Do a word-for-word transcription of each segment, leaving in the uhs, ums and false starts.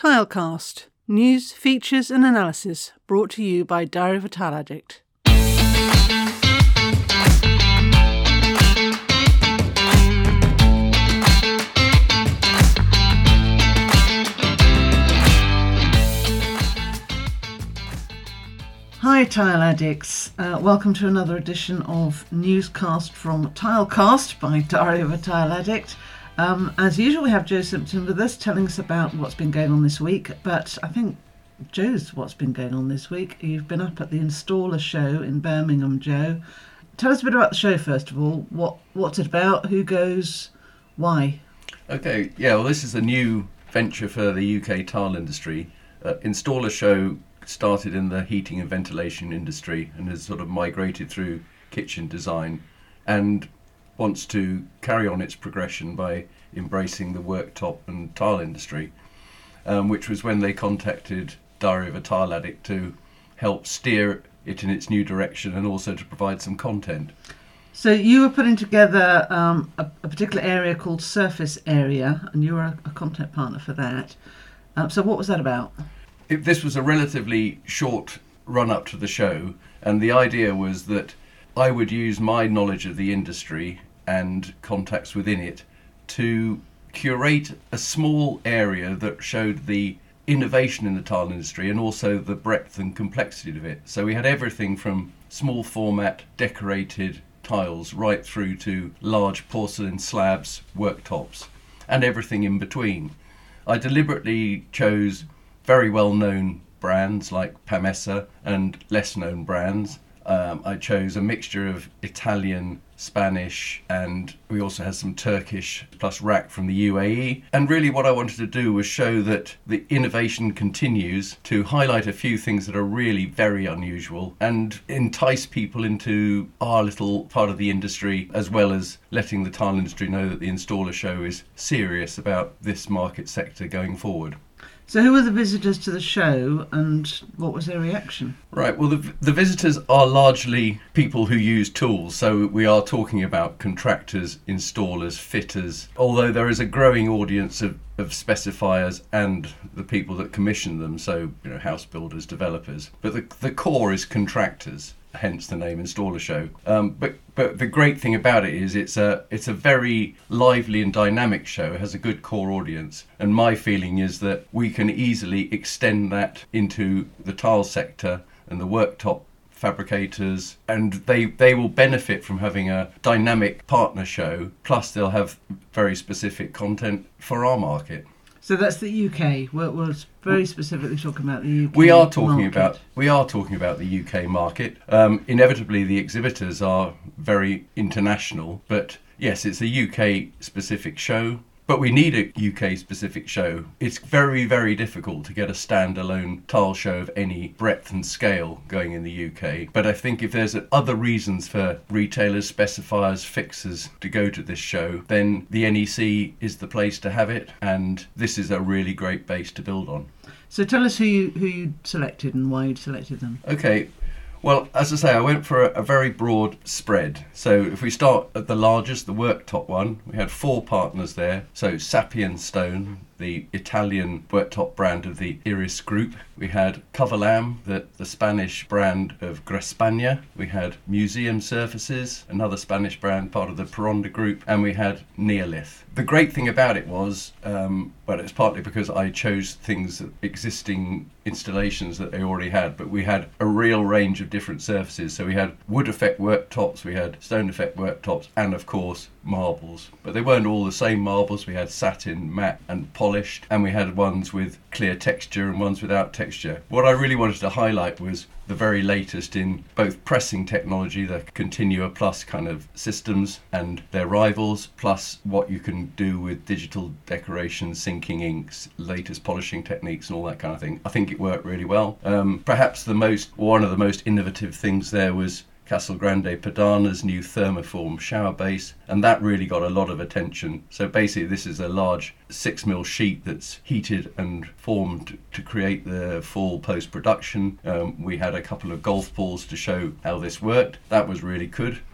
Tilecast. News, features and analysis brought to you by Diary of a Tile Addict. Hi Tile Addicts, uh, welcome to another edition of Newscast from Tilecast by Diary of a Tile Addict. Um, as usual, we have Joe Simpson with us telling us about what's been going on this week, but I think Joe's what's been going on this week. You've been up at the Installer Show in Birmingham, Joe. Tell us a bit about the show first of all. What What's it about? Who goes? Why? Okay, yeah, well this is a new venture for the U K tile industry. Uh, Installer Show started in the heating and ventilation industry and has sort of migrated through kitchen design and wants to carry on its progression by embracing the worktop and tile industry, um, which was when they contacted Diary of a Tile Addict to help steer it in its new direction and also to provide some content. So you were putting together um, a, a particular area called Surface Area, and you were a, a content partner for that. Um, so what was that about? It, this was a relatively short run-up to the show, and the idea was that I would use my knowledge of the industry and contacts within it to curate a small area that showed the innovation in the tile industry and also the breadth and complexity of it. So we had everything from small format decorated tiles right through to large porcelain slabs, worktops, and everything in between. I deliberately chose very well-known brands like Pamessa and less-known brands. Um, I chose a mixture of Italian, Spanish, and we also had some Turkish plus rack from the U A E. And really what I wanted to do was show that the innovation continues, to highlight a few things that are really very unusual and entice people into our little part of the industry, as well as letting the tile industry know that the Installer Show is serious about this market sector going forward. So who were the visitors to the show and what was their reaction? Right, well the, the visitors are largely people who use tools, so we are talking about contractors, installers, fitters, although there is a growing audience of, of specifiers and the people that commission them, so you know, house builders, developers, but the, the core is contractors. Hence the name Installer Show. Um, but but the great thing about it is it's a it's a very lively and dynamic show. It has a good core audience, and my feeling is that we can easily extend that into the tile sector and the worktop fabricators, and they they will benefit from having a dynamic partner show. Plus, they'll have very specific content for our market. So that's the U K. We're, we're very specifically talking about the U K. We are talking market. about we are talking about the U K market. Um, inevitably, the exhibitors are very international, but yes, it's a U K specific show. But we need a U K specific show. It's very, very difficult to get a standalone tile show of any breadth and scale going in the U K. But I think if there's other reasons for retailers, specifiers, fixers to go to this show, then the N E C is the place to have it. And this is a really great base to build on. So tell us who you, who you selected and why you selected them. Okay. Well, as I say, I went for a, a very broad spread. So if we start at the largest, the worktop one, we had four partners there. So Sapien Stone, the Italian worktop brand of the Iris Group. We had Coverlam, the, the Spanish brand of Grespagna. We had Museum Surfaces, another Spanish brand, part of the Peronda Group. And we had Neolith. The great thing about it was, um, well, it's partly because I chose things, existing installations that they already had, but we had a real range of different surfaces. So we had wood effect worktops, we had stone effect worktops, and of course marbles. But they weren't all the same marbles. We had satin, matte and polished, and we had ones with clear texture and ones without texture. What I really wanted to highlight was the very latest in both pressing technology, the Continua Plus kind of systems and their rivals, plus what you can do with digital decoration, sinking inks, latest polishing techniques and all that kind of thing. I think it worked really well. Um, perhaps the most, one of the most innovative things there was Castelgrande Padana's new thermoform shower base, and that really got a lot of attention. So basically this is a large six mil sheet that's heated and formed to create the full post-production. Um, we had a couple of golf balls to show how this worked. That was really good.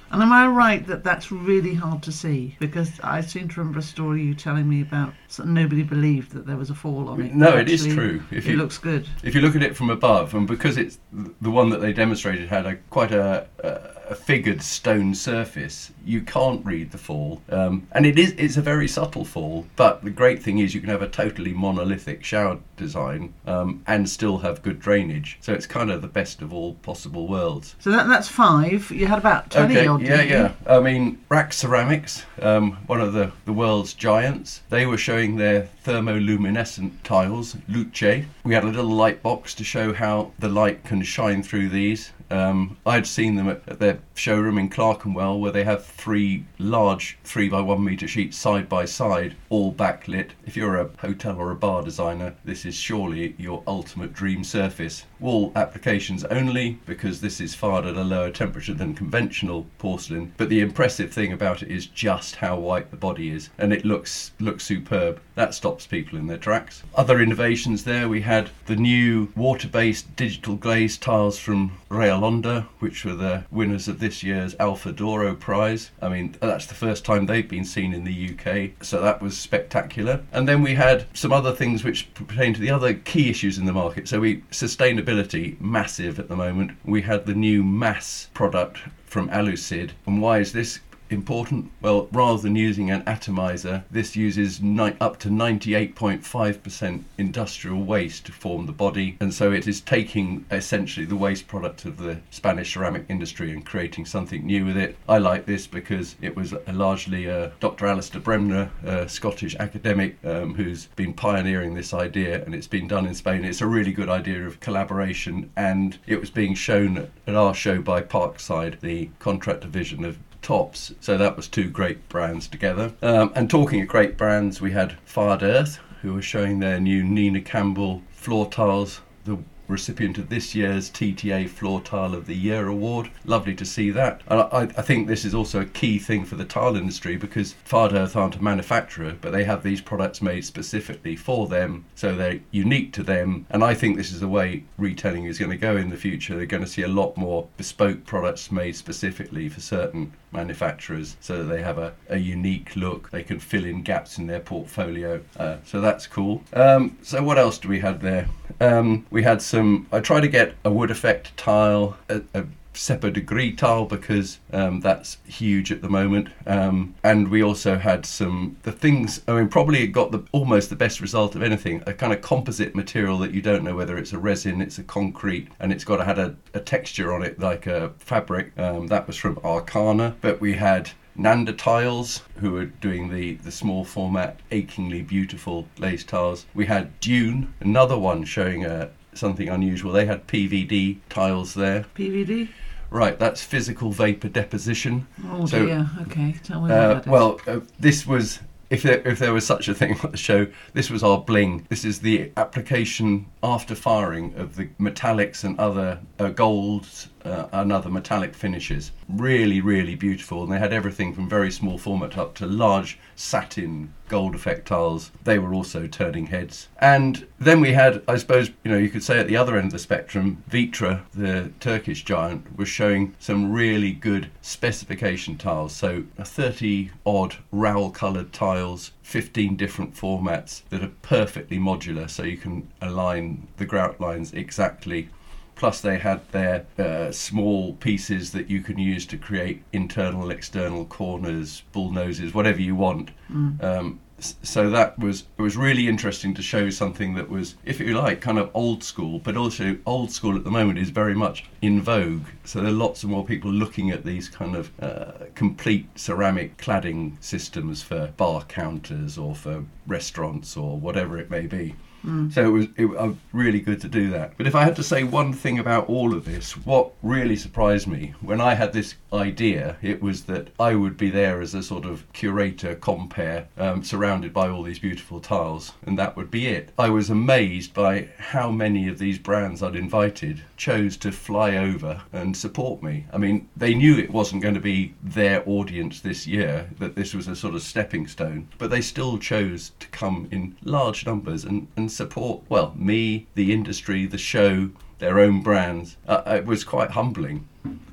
And am I right that that's really hard to see? Because I seem to remember a story you telling me about so nobody believed that there was a fall on it. No, but it is actually true. If it you, looks good. If you look at it from above, and because it's the one that they demonstrated had a quite a, a, a figured stone surface, you can't read the fall. Um, and it is it's a very subtle fall, but the great thing is you can have a totally monolithic shower design um, and still have good drainage. So it's kind of the best of all possible worlds. So that that's five. You had about twenty Okay, odd, yeah, didn't you? yeah. I mean, Rack Ceramics, um, one of the, the world's giants, they were showing their thermoluminescent tiles, Luce. We had a little light box to show how the light can shine through these. Um, I'd seen them at, at their showroom in Clerkenwell, where they have three large three by one metre sheets side by side, all backlit. If you're a hotel or a bar designer, this is surely your ultimate dream surface. Wall applications only, because this is fired at a lower temperature than conventional porcelain. But the impressive thing about it is just how white the body is, and it looks looks superb. That stops people in their tracks. Other innovations there, we had the new water-based digital glazed tiles from Real Honda, which were the winners of this year's Alfa Doro prize. I mean, that's the first time they've been seen in the U K, so that was spectacular. And then we had some other things which pertain to the other key issues in the market. So we sustainability, massive at the moment. We had the new mass product from Alucid. And why is this important? Well, rather than using an atomizer, this uses ni- up to ninety-eight point five percent industrial waste to form the body, and so it is taking essentially the waste product of the Spanish ceramic industry and creating something new with it. I like this because it was a largely uh, Doctor Alistair Bremner, a Scottish academic, um, who's been pioneering this idea, and it's been done in Spain. It's a really good idea of collaboration, and it was being shown at our show by Parkside, the contract division of Tops. So that was two great brands together. Um, and talking of great brands, we had Fired Earth, who were showing their new Nina Campbell floor tiles, the recipient of this year's T T A Floor Tile of the Year award. Lovely to see that. And I, I think this is also a key thing for the tile industry, because Fired Earth aren't a manufacturer, but they have these products made specifically for them, so they're unique to them. And I think this is the way retailing is going to go in the future. They're going to see a lot more bespoke products made specifically for certain manufacturers, so that they have a, a unique look. They can fill in gaps in their portfolio. Uh, so that's cool. Um, so what else do we have there? Um, we had some, I tried to get a wood effect tile, a, a Seppa Degree tile, because um, that's huge at the moment. Um, and we also had some, the things, I mean, probably it got the almost the best result of anything, a kind of composite material that you don't know whether it's a resin, it's a concrete, and it's got to had a, a texture on it like a fabric. Um, that was from Arcana. But we had Nanda Tiles, who are doing the, the small format, achingly beautiful lace tiles. We had Dune, another one showing a, something unusual. They had P V D tiles there. P V D? Right, that's physical vapor deposition. Oh so, dear, okay, tell me uh, about it. Well, uh, this was, if there, if there was such a thing at the show, this was our bling. This is the application after firing of the metallics and other uh, golds uh, and other metallic finishes. Really, really beautiful. And they had everything from very small format up to large satin gold effect tiles. They were also turning heads. And then we had, I suppose, you know, you could say at the other end of the spectrum, Vitra, the Turkish giant, was showing some really good specification tiles. So thirty odd Raoul coloured tiles, fifteen different formats that are perfectly modular, so you can align the grout lines exactly. Plus they had their uh, small pieces that you can use to create internal, external corners, bull noses, whatever you want. Mm. Um, so that was it was really interesting to show something that was, if you like, kind of old school, but also old school at the moment is very much in vogue. So there are lots of more people looking at these kind of uh, complete ceramic cladding systems for bar counters or for restaurants or whatever it may be. Mm. So it was it, uh, really good to do that. But if I had to say one thing about all of this, what really surprised me when I had this idea, it was that I would be there as a sort of curator, compere, um, surrounded by all these beautiful tiles, and that would be it. I was amazed by how many of these brands I'd invited chose to fly over and support me. I mean, they knew it wasn't going to be their audience this year, that this was a sort of stepping stone, but they still chose to come in large numbers and, and support, well, me, the industry, the show, their own brands. Uh, it was quite humbling.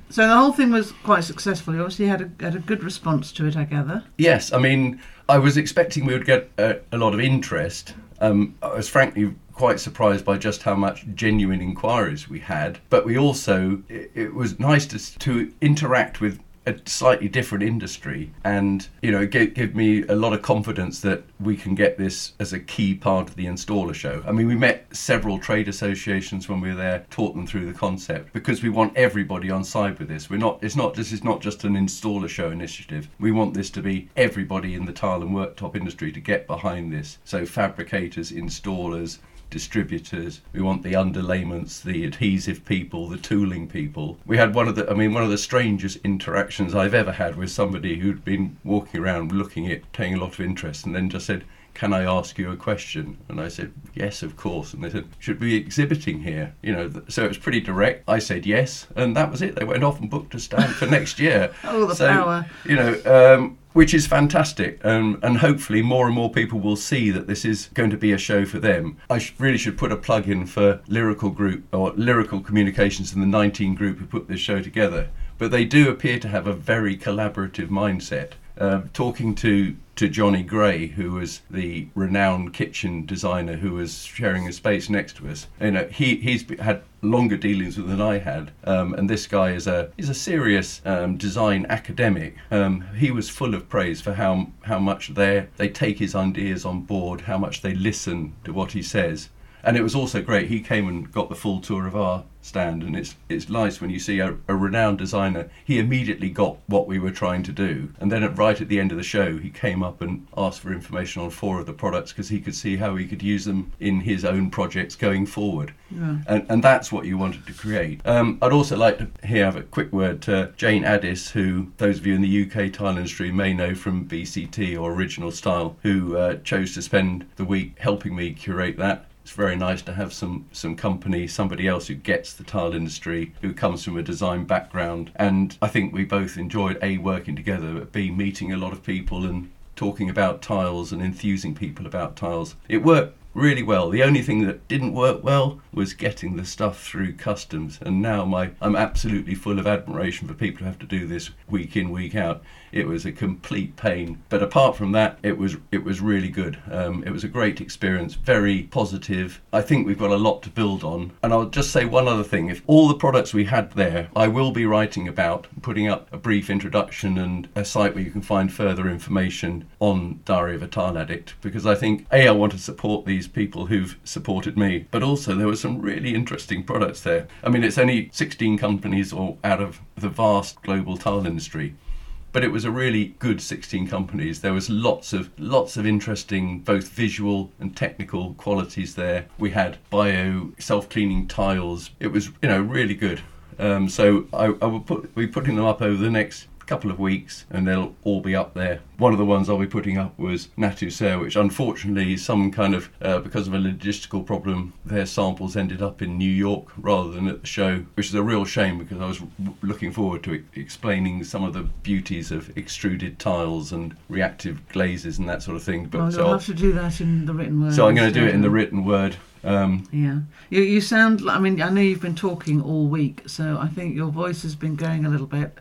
So the whole thing was quite successful. You obviously had a, had a good response to it, I gather. Yes, I mean, I was expecting we would get a, a lot of interest. Um, I was frankly quite surprised by just how much genuine inquiries we had, but we also, it, it was nice to, to interact with a slightly different industry, and you know, give, give me a lot of confidence that we can get this as a key part of the installer show. I mean, we met several trade associations when we were there, taught them through the concept, because we want everybody on side with this. We're not, it's not, this is not just an installer show initiative. We want this to be everybody in the tile and worktop industry to get behind this. So fabricators, installers, distributors, we want the underlayments, the adhesive people, the tooling people. We had one of the, I mean, one of the strangest interactions I've ever had with somebody who'd been walking around looking at, taking a lot of interest, and then just said, "Can I ask you a question?" And I said, "Yes, of course." And they said, "Should we be exhibiting here?" You know, so it was pretty direct. I said yes, and that was it. They went off and booked a stand for next year. Oh, the so, power. You know, um, which is fantastic, um, and hopefully more and more people will see that this is going to be a show for them. I sh- really should put a plug in for Lyrical Group, or Lyrical Communications, and the nineteen Group who put this show together. But they do appear to have a very collaborative mindset. Uh, talking to, to Johnny Gray, who was the renowned kitchen designer who was sharing a space next to us, you know, he he's had longer dealings with than I had, um, and this guy is a is a serious um, design academic. Um, he was full of praise for how how much they they take his ideas on board, how much they listen to what he says. And it was also great. He came and got the full tour of our stand, and it's it's nice when you see a, a renowned designer. He immediately got what we were trying to do, and then at, right at the end of the show, he came up and asked for information on four of the products because he could see how he could use them in his own projects going forward. Yeah. And and that's what you wanted to create. Um, I'd also like to here have a quick word to Jane Addis, who those of you in the U K tile industry may know from B C T or Original Style, who uh, chose to spend the week helping me curate that. It's very nice to have some some company, somebody else who gets the tile industry, who comes from a design background. And I think we both enjoyed A, working together, but B, meeting a lot of people and talking about tiles and enthusing people about tiles. It worked really well. The only thing that didn't work well was getting the stuff through customs, and now my I'm absolutely full of admiration for people who have to do this week in, week out. It was a complete pain, but apart from that, it was it was really good. Um, it was a great experience, very positive. I think we've got a lot to build on. And I'll just say one other thing. If all the products we had there, I will be writing about, putting up a brief introduction and a site where you can find further information on Diary of a Tile Addict, because I think, A, I want to support these people who've supported me, but also there were some really interesting products there. I mean, it's only sixteen companies or out of the vast global tile industry, but it was a really good sixteen companies. There was lots of lots of interesting both visual and technical qualities there. We had bio self-cleaning tiles. It was, you know, really good. Um, so I, I will put be putting them up over the next couple of weeks, and they'll all be up there. One of the ones I'll be putting up was Natuzer, which unfortunately some kind of uh, because of a logistical problem, their samples ended up in New York rather than at the show, which is a real shame because I was w- looking forward to e- explaining some of the beauties of extruded tiles and reactive glazes and that sort of thing. But well, so you'll I'll, have to do that in the written word. so I'm going to do it in the written word. Um, yeah, you you sound. I mean, I know you've been talking all week, so I think your voice has been going a little bit.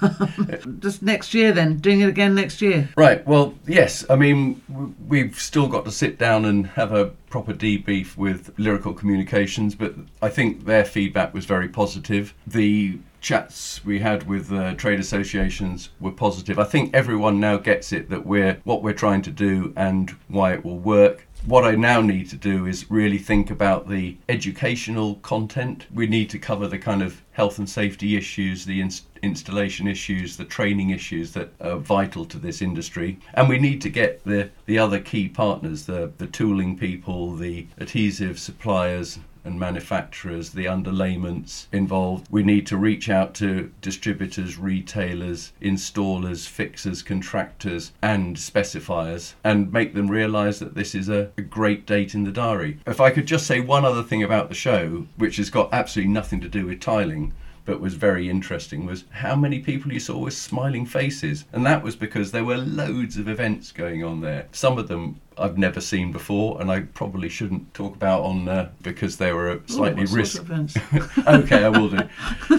Just next year, then doing it again next year. Right. Well, yes. I mean, w- we've still got to sit down and have a proper debrief with Lyrical Communications, but I think their feedback was very positive. The chats we had with uh, trade associations were positive. I think everyone now gets it that we're what we're trying to do and why it will work. What I now need to do is really think about the educational content. We need to cover the kind of health and safety issues, the ins- installation issues, the training issues that are vital to this industry. And we need to get the, the other key partners, the, the tooling people, the adhesive suppliers and manufacturers, the underlayments involved. We need to reach out to distributors, retailers, installers, fixers, contractors and specifiers and make them realise that this is a, a great date in the diary. If I could just say one other thing about the show, which has got absolutely nothing to do with tiling, but was very interesting, was how many people you saw with smiling faces. And that was because there were loads of events going on there. Some of them I've never seen before, and I probably shouldn't talk about on uh, because they were slightly Ooh, what risk. sort of events? Okay, I will do.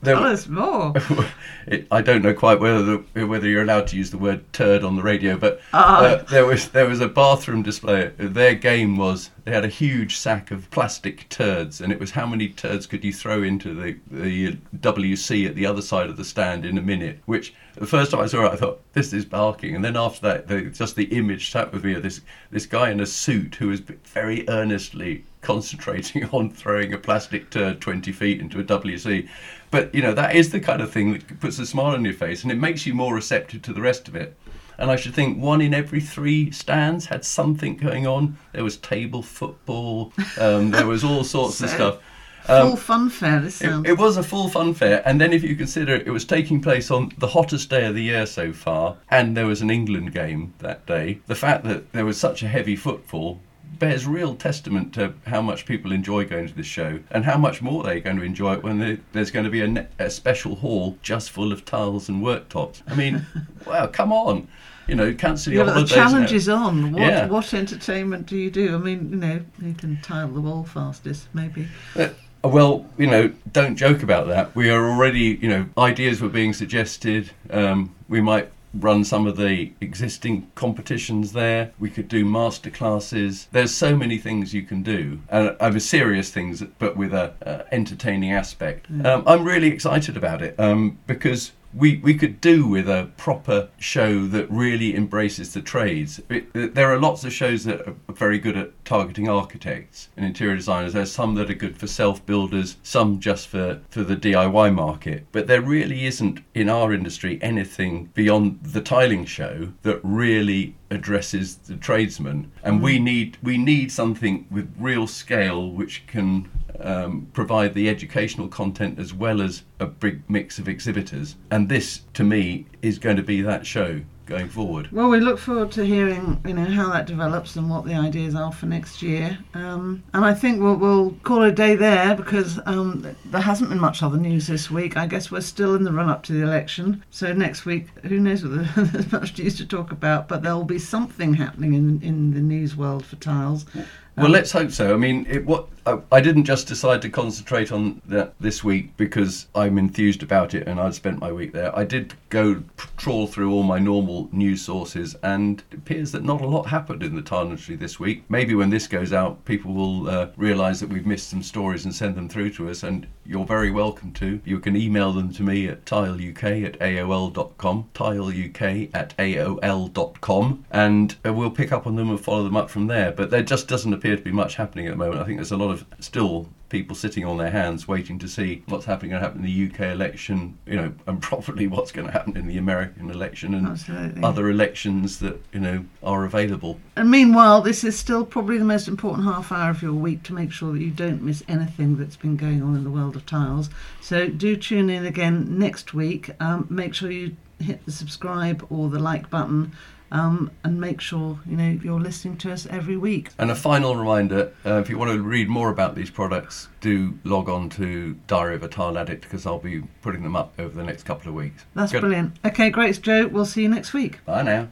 there, Tell us more. it, I don't know quite whether the, whether you're allowed to use the word turd on the radio, but Ah. uh, there was there was a bathroom display. Their game was they had a huge sack of plastic turds, and it was how many turds could you throw into the the W C at the other side of the stand in a minute. Which the first time I saw it, I thought this is barking, and then after that, the, just the image sat with me of this this guy in a suit who was very earnestly concentrating on throwing a plastic turd twenty feet into a W C. But, you know, that is the kind of thing that puts a smile on your face, and it makes you more receptive to the rest of it. And I should think one in every three stands had something going on. There was table football, um, there was all sorts So, of stuff. Full Um, fun fair, this sounds. it, it was a full fun fair, and then if you consider it, it was taking place on the hottest day of the year so far, and there was an England game that day. The fact that there was such a heavy footfall bears real testament to how much people enjoy going to this show, and how much more they're going to enjoy it when they, there's going to be a, ne- a special hall just full of tiles and worktops. I mean, wow, come on. You know, cancel your Yeah, but the holidays. challenge now. is on. What Yeah. what entertainment do you do? I mean, you know, you can tile the wall fastest, maybe. Uh, Well, you know, don't joke about that. We are already, you know, ideas were being suggested. Um, we might run some of the existing competitions there. We could do master classes. There's so many things you can do, and uh, serious things, but with a uh, entertaining aspect. Um, I'm really excited about it um, because we we could do with a proper show that really embraces the trades. It, there are lots of shows that are very good at targeting architects and interior designers. There's some that are good for self-builders, some just for, for the D I Y market. But there really isn't in our industry anything beyond the tiling show that really addresses the tradesman. And we need we need something with real scale which can Um, provide the educational content as well as a big mix of exhibitors, and this to me is going to be that show going forward. Well, we look forward to hearing, you know, how that develops and what the ideas are for next year. Um, and I think we'll, we'll call it a day there because um, there hasn't been much other news this week. I guess we're still in the run-up to the election. So next week, who knows whether there's much news to talk about, but there will be something happening in, in the news world for tiles. Well, Um, let's hope so. I mean, it, what I, I didn't just decide to concentrate on that this week because I'm enthused about it and I'd spent my week there. I did go p- trawl through all my normal news sources, and it appears that not a lot happened in the tile industry this week. Maybe when this goes out, people will uh, realise that we've missed some stories and send them through to us, and you're very welcome to. You can email them to me at tileuk at A O L dot com, tileuk at A O L dot com, and uh, we'll pick up on them and follow them up from there. But there just doesn't appear to be much happening at the moment. I think there's a lot of still people sitting on their hands waiting to see what's happening going to happen in the U K election, you know, and probably what's going to happen in the American election and Absolutely. other elections that, you know, are available. And meanwhile, this is still probably the most important half hour of your week to make sure that you don't miss anything that's been going on in the world of tiles. So do tune in again next week. Um, make sure you hit the subscribe or the like button. Um, and make sure, you know, you're listening to us every week. And a final reminder, uh, if you want to read more about these products, do log on to Diary of a Tile Addict because I'll be putting them up over the next couple of weeks. That's Good. brilliant. Okay, great, Joe. We'll see you next week. Bye now.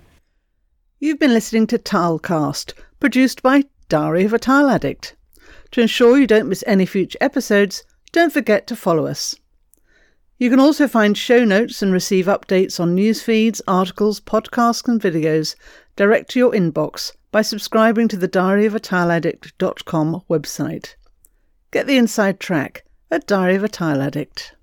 You've been listening to Tilecast, produced by Diary of a Tile Addict. To ensure you don't miss any future episodes, don't forget to follow us. You can also find show notes and receive updates on news feeds, articles, podcasts and videos direct to your inbox by subscribing to the diary of a tile addict dot com website. Get the inside track at Diary of a Tile Addict.